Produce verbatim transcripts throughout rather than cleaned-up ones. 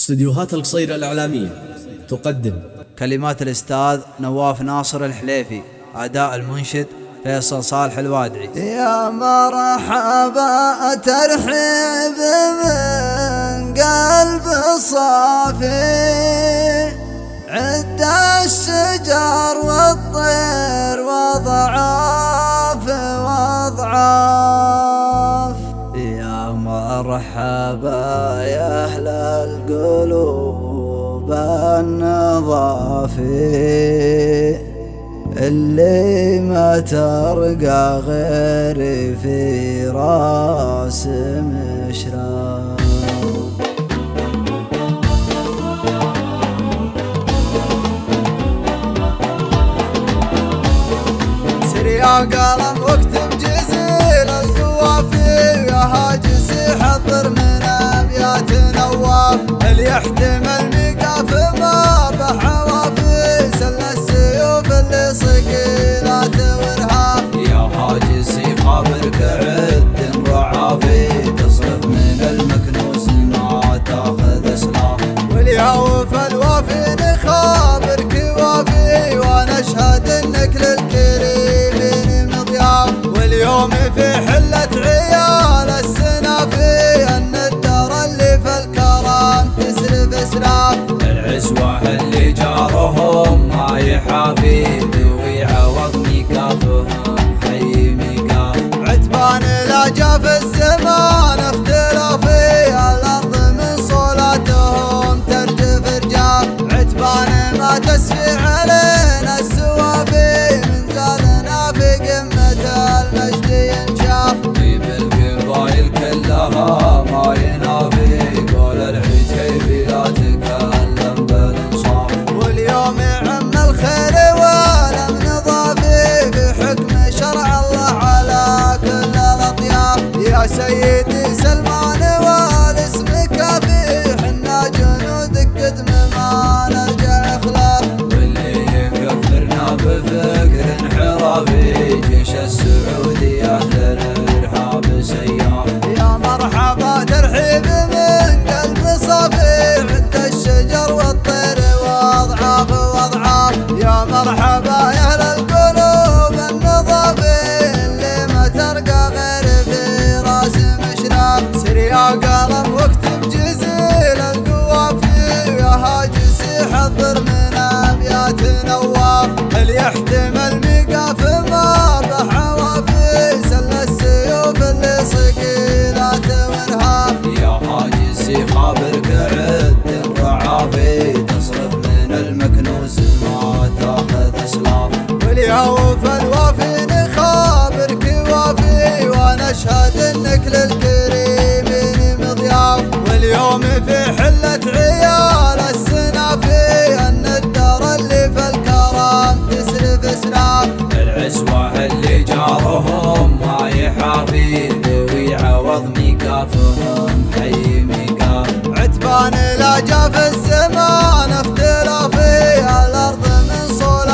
استديوهات القصيرة الإعلامية تقدم كلمات الأستاذ نواف ناصر الحليفي، أداء المنشد فيصل صالح الوادعي. يا مرحبا ترحيب من قلب صافي، عد الشجر والطير وضعاف وضعاف. يا مرحبا يا أهل القلوب النظافي، اللي ما ترقى غير في راس مشراف. سر يا قلم واكتب جزيل القوافي، يا هاجسي حضر من ابيات نواف، اللي يحتمل ميقاف ما بحوافي، سل السيوف اللي صقيلات وارهاف. يا هاجسي خابرك عد رعافي، تصرف من المكنوس ما تاخذ اسلاف، واليوف الوافي نخابرك وافي، وانا اشهد انك للكريمين مضياف. واليوم في حلة عيال السنافي، ان الدار اللي في الكرام تسرف اسراف، العزوة اللي جارهم ما يحافي، ذوي عوض ميقافهم حي ميقاف. عتبان لا جاف الزمان اختلافي، الارض من صولاتهم ترجف رجاف، عتبان ما تسفي علينا السوافي، من زادنا في قمة المجد ينشاف. طيب القبايل كلها ما ينافي، قول العتيبي لا تكلم بالانصاف، واليوم يعم الخير والامن ضافي، في حكم شرع الله على كل الاطياف. يا سيدي سلمان والاسم كافي، حنا جنودك قدم ما نرجع خلاف، واللي يكفرنا بفكر انحرافي، جيش السعودي اهل الارهاب سياف. يا مرحبا ترحيب من قلب صافي، عد الشجر والطير واضعاف واضعاف. يا مرحبا يا اهل القلوب النظافي، اللي ما ترقى غير في راس مشراف. سر يا قلم واكتب جزيل القوافي، يا هاجسي حضر من ابيات نواف، اللي يحتمل ميقاف ما بحوافي، سل السيوف اللي صقيلات وارهاف. يا هاجسي خابرك عد رعافي، تصرف من المكنوس ما تاخذ اسلاف، واليوف الوافي نخابرك وافي، وانا اشهد انك للكريمين مضياف. واليوم في حلة عيال السنافي، ان الدار اللي في الكرام تسرف اسراف، العزوة اللي جارهم ما يحافي، ذوي عوض ميقافهم حي ميقاف. عتبان لا جاف الزمان اختلافي، الارض من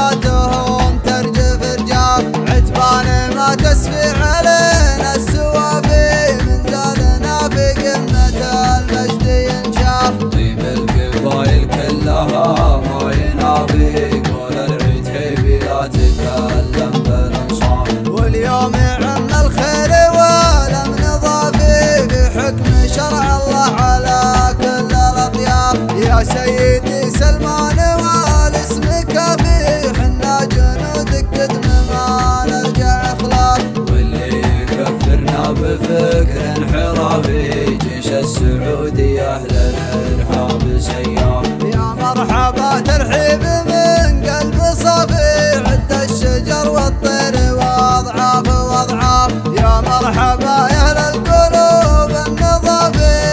صولاتهم ترجف رجاف، عتبان ما تسفي علينا السوافي، من زادنا في قمة المجد ينشاف. طيب القبايل كلها ما ينافي، قول العتيبي لا تكلم بالانصاف، واليوم يعم الخير والامن ضافي، في حكم شرع الله على كل الاطياف. يا سيدي سلمان والاسم كافي، حنا جنودك قدم ما نرجع خلاف، واللي يكفرنا بفكر انحرافي، جيش السعودي اهل الارهاب سياف. يا مرحبا ترحيب من قلب صافي، عد الشجر والطير واضعاف واضعاف. يا مرحبا يا اهل القلوب النظافي،